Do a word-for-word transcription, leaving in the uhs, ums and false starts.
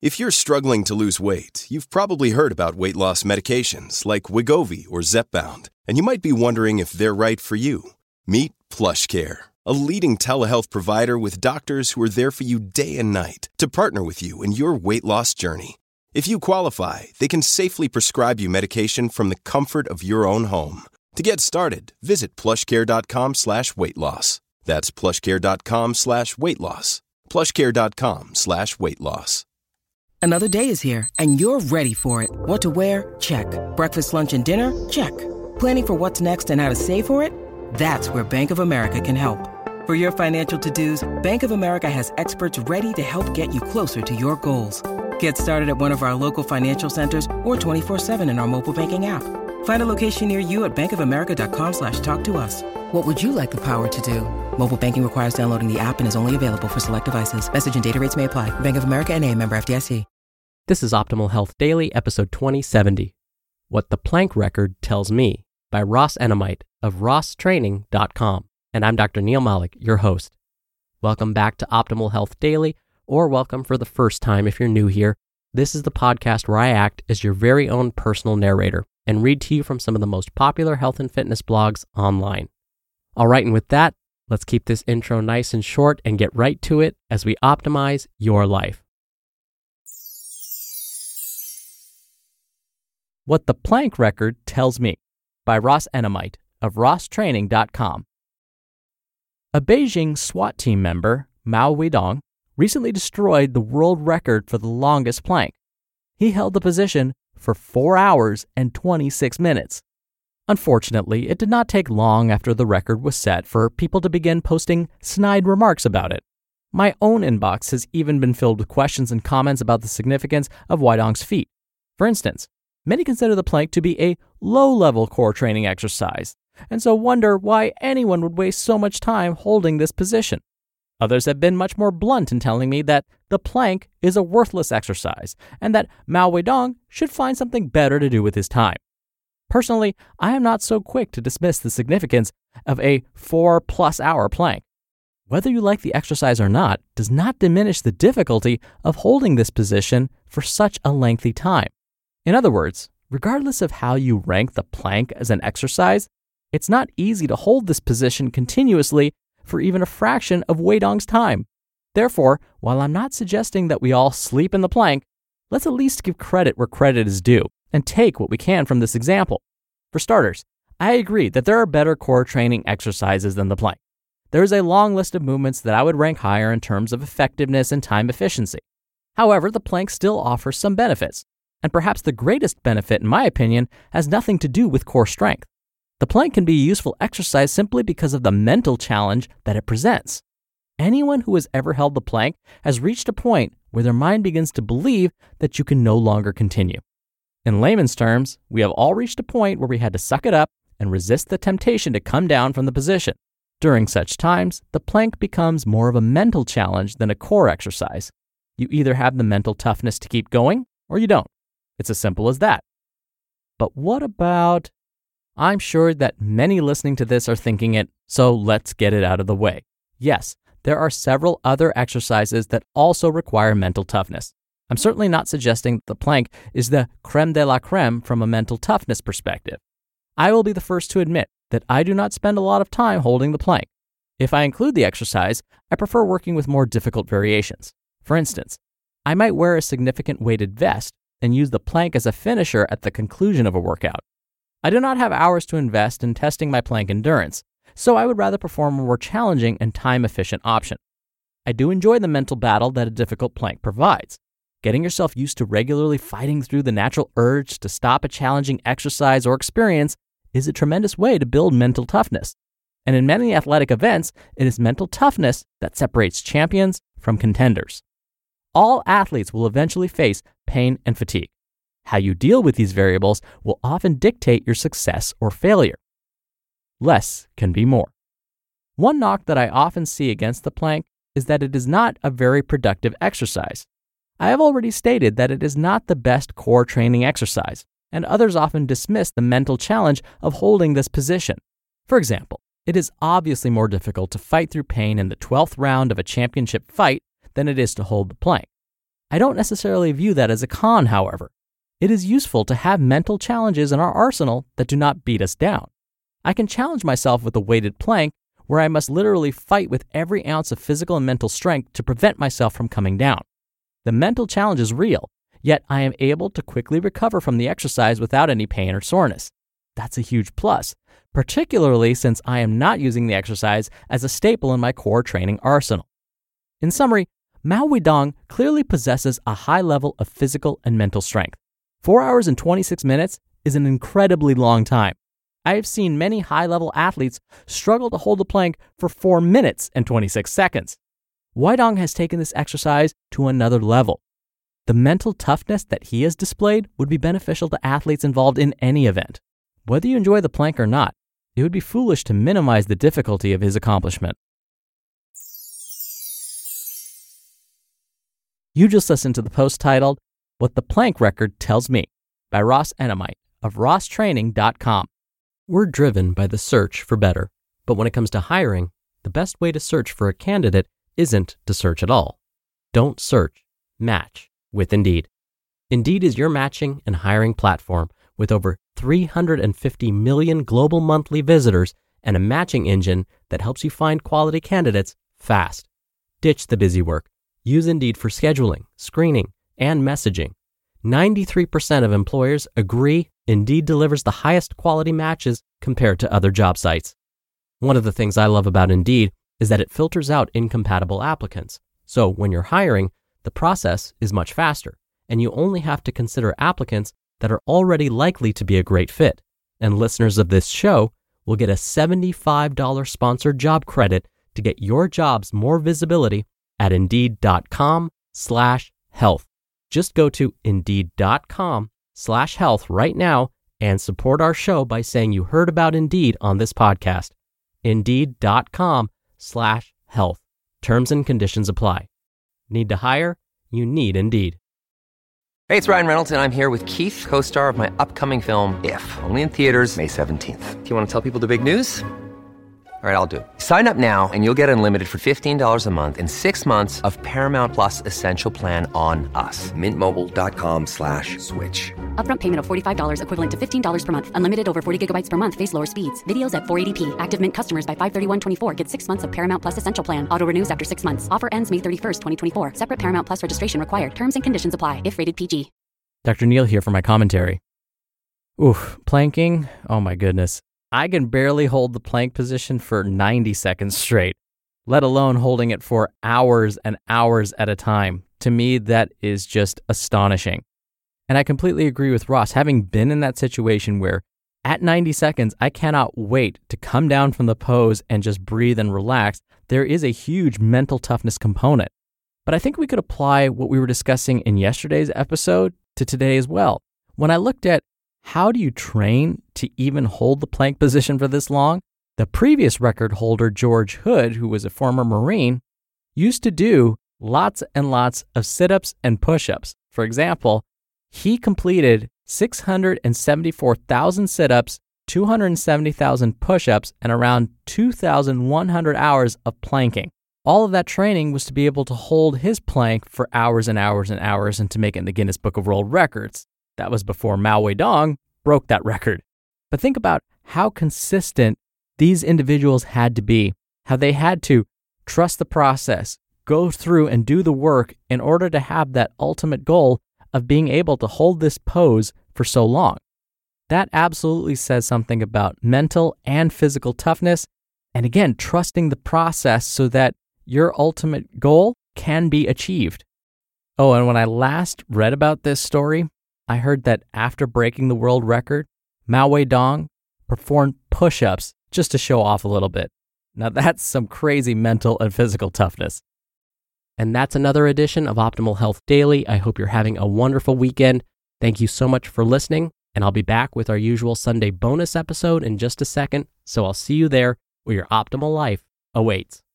If you're struggling to lose weight, you've probably heard about weight loss medications like Wegovy or Zepbound, and you might be wondering if they're right for you. Meet PlushCare, a leading telehealth provider with doctors who are there for you day and night to partner with you in your weight loss journey. If you qualify, they can safely prescribe you medication from the comfort of your own home. To get started, visit plushcare.com slash weight loss. That's plushcare.com slash weight loss. plushcare.com slash weight loss. Another day is here, and you're ready for it. What to wear? Check. Breakfast, lunch, and dinner? Check. Planning for what's next and how to save for it? That's where Bank of America can help. For your financial to-dos, Bank of America has experts ready to help get you closer to your goals. Get started at one of our local financial centers or twenty-four seven in our mobile banking app. Find a location near you at bankofamerica.com slash talk to us. What would you like the power to do? Mobile banking requires downloading the app and is only available for select devices. Message and data rates may apply. Bank of America N A, member F D I C. This is Optimal Health Daily, episode twenty seventy. What the Plank Record Tells Me by Ross Enamait of ross training dot com. And I'm Doctor Neil Malik, your host. Welcome back to Optimal Health Daily, or welcome for the first time if you're new here. This is the podcast where I act as your very own personal narrator and read to you from some of the most popular health and fitness blogs online. All right, and with that, let's keep this intro nice and short and get right to it as we optimize your life. What the Plank Record Tells Me by Ross Enamait of ross training dot com. A Beijing SWAT team member, Mao Weidong, recently destroyed the world record for the longest plank. He held the position for four hours and twenty-six minutes. Unfortunately, it did not take long after the record was set for people to begin posting snide remarks about it. My own inbox has even been filled with questions and comments about the significance of Weidong's feat. For instance, many consider the plank to be a low-level core training exercise, and so wonder why anyone would waste so much time holding this position. Others have been much more blunt in telling me that the plank is a worthless exercise, and that Mao Weidong should find something better to do with his time. Personally, I am not so quick to dismiss the significance of a four-plus hour plank. Whether you like the exercise or not does not diminish the difficulty of holding this position for such a lengthy time. In other words, regardless of how you rank the plank as an exercise, it's not easy to hold this position continuously for even a fraction of Weidong's time. Therefore, while I'm not suggesting that we all sleep in the plank, let's at least give credit where credit is due and take what we can from this example. For starters, I agree that there are better core training exercises than the plank. There is a long list of movements that I would rank higher in terms of effectiveness and time efficiency. However, the plank still offers some benefits. And perhaps the greatest benefit, in my opinion, has nothing to do with core strength. The plank can be a useful exercise simply because of the mental challenge that it presents. Anyone who has ever held the plank has reached a point where their mind begins to believe that you can no longer continue. In layman's terms, we have all reached a point where we had to suck it up and resist the temptation to come down from the position. During such times, the plank becomes more of a mental challenge than a core exercise. You either have the mental toughness to keep going, or you don't. It's as simple as that. But what about... I'm sure that many listening to this are thinking it, so let's get it out of the way. Yes, there are several other exercises that also require mental toughness. I'm certainly not suggesting that the plank is the creme de la creme from a mental toughness perspective. I will be the first to admit that I do not spend a lot of time holding the plank. If I include the exercise, I prefer working with more difficult variations. For instance, I might wear a significant weighted vest and use the plank as a finisher at the conclusion of a workout. I do not have hours to invest in testing my plank endurance, so I would rather perform a more challenging and time-efficient option. I do enjoy the mental battle that a difficult plank provides. Getting yourself used to regularly fighting through the natural urge to stop a challenging exercise or experience is a tremendous way to build mental toughness. And in many athletic events, it is mental toughness that separates champions from contenders. All athletes will eventually face pain and fatigue. How you deal with these variables will often dictate your success or failure. Less can be more. One knock that I often see against the plank is that it is not a very productive exercise. I have already stated that it is not the best core training exercise, and others often dismiss the mental challenge of holding this position. For example, it is obviously more difficult to fight through pain in the twelfth round of a championship fight than it is to hold the plank. I don't necessarily view that as a con, however. It is useful to have mental challenges in our arsenal that do not beat us down. I can challenge myself with a weighted plank where I must literally fight with every ounce of physical and mental strength to prevent myself from coming down. The mental challenge is real, yet I am able to quickly recover from the exercise without any pain or soreness. That's a huge plus, particularly since I am not using the exercise as a staple in my core training arsenal. In summary, Mao Weidong clearly possesses a high level of physical and mental strength. four hours and twenty-six minutes is an incredibly long time. I have seen many high-level athletes struggle to hold the plank for four minutes and twenty-six seconds. Weidong has taken this exercise to another level. The mental toughness that he has displayed would be beneficial to athletes involved in any event. Whether you enjoy the plank or not, it would be foolish to minimize the difficulty of his accomplishment. You just listened to the post titled, What the Plank Record Tells Me, by Ross Enamait of ross training dot com. We're driven by the search for better, but when it comes to hiring, the best way to search for a candidate isn't to search at all. Don't search, match with Indeed. Indeed is your matching and hiring platform with over three hundred fifty million global monthly visitors and a matching engine that helps you find quality candidates fast. Ditch the busy work. Use Indeed for scheduling, screening, and messaging. ninety-three percent of employers agree Indeed delivers the highest quality matches compared to other job sites. One of the things I love about Indeed is that it filters out incompatible applicants. So when you're hiring, the process is much faster, and you only have to consider applicants that are already likely to be a great fit. And listeners of this show will get a seventy-five dollars sponsored job credit to get your jobs more visibility at indeed.com slash health. Just go to indeed.com slash health right now and support our show by saying you heard about Indeed on this podcast. Indeed.com slash health. Terms and conditions apply. Need to hire? You need Indeed. Hey, it's Ryan Reynolds, and I'm here with Keith, co-star of my upcoming film, If, only in theaters May seventeenth. Do you want to tell people the big news? All right, I'll do it. Sign up now and you'll get unlimited for fifteen dollars a month and six months of Paramount Plus Essential Plan on us. Mint Mobile dot com slash switch. Upfront payment of forty-five dollars equivalent to fifteen dollars per month. Unlimited over forty gigabytes per month. Face lower speeds. Videos at four eighty p. Active Mint customers by five thirty-one twenty-four get six months of Paramount Plus Essential Plan. Auto renews after six months. Offer ends May thirty-first, twenty twenty-four. Separate Paramount Plus registration required. Terms and conditions apply if rated P G. Doctor Neal here for my commentary. Oof, planking? Oh my goodness. I can barely hold the plank position for ninety seconds straight, let alone holding it for hours and hours at a time. To me, that is just astonishing. And I completely agree with Ross, having been in that situation where at ninety seconds, I cannot wait to come down from the pose and just breathe and relax. There is a huge mental toughness component. But I think we could apply what we were discussing in yesterday's episode to today as well. When I looked at how do you train to even hold the plank position for this long, the previous record holder, George Hood, who was a former Marine, used to do lots and lots of sit-ups and push-ups. For example, he completed six hundred seventy-four thousand sit-ups, two hundred seventy thousand push-ups, and around two thousand one hundred hours of planking. All of that training was to be able to hold his plank for hours and hours and hours and to make it in the Guinness Book of World Records. That was before Mao Weidong broke that record. But think about how consistent these individuals had to be, how they had to trust the process, go through and do the work in order to have that ultimate goal of being able to hold this pose for so long. That absolutely says something about mental and physical toughness, and again, trusting the process so that your ultimate goal can be achieved. Oh, and when I last read about this story, I heard that after breaking the world record, Mao Weidong performed push-ups just to show off a little bit. Now that's some crazy mental and physical toughness. And that's another edition of Optimal Health Daily. I hope you're having a wonderful weekend. Thank you so much for listening, and I'll be back with our usual Sunday bonus episode in just a second, so I'll see you there where your optimal life awaits.